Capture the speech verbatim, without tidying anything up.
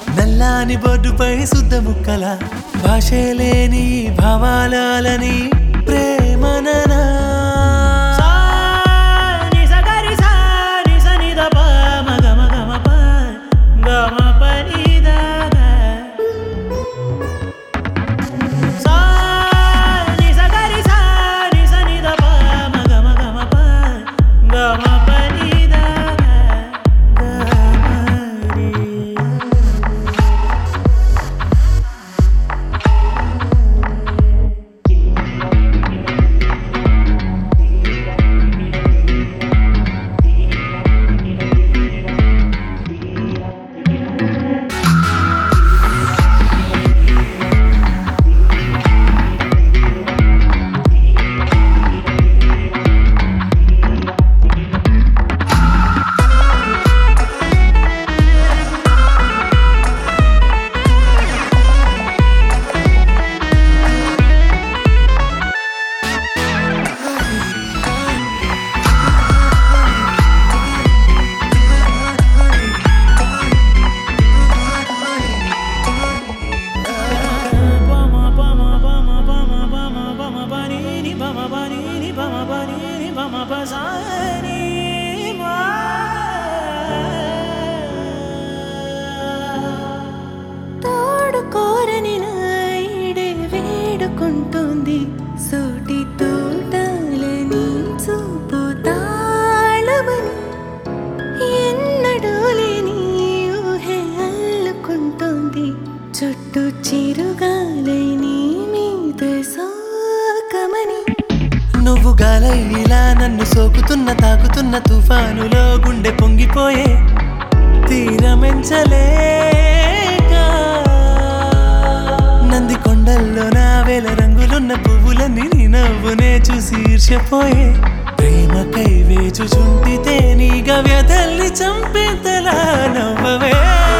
నల్లాని బొడ్డుపై శుద్ధ ముక్కల భాషే లేని భావాలని ప్రేమననా తోడుకోరని నాయుడే వేడుకుంటుంది సోటి తోటలని చూపు తాళమని ఎన్నడూ లేని ఊహే అల్లుకుంటుంది చుట్టూ చిరుగాలని మీద సోకమని నువ్వు గాలై ఇలా నన్ను సోకుతున్న తాకుతున్న తుఫానులో గుండె పొంగిపోయే తీరమెంచలేక నంది కొండల్లో నా వేల రంగులున్న పువ్వులన్నీ నీ నవ్వునే చూసి ఈర్ష్యపోయే ప్రేమకై వేచుచుంటితే నీ గవ్యతల్ని చంపేంతలా నవ్వవే.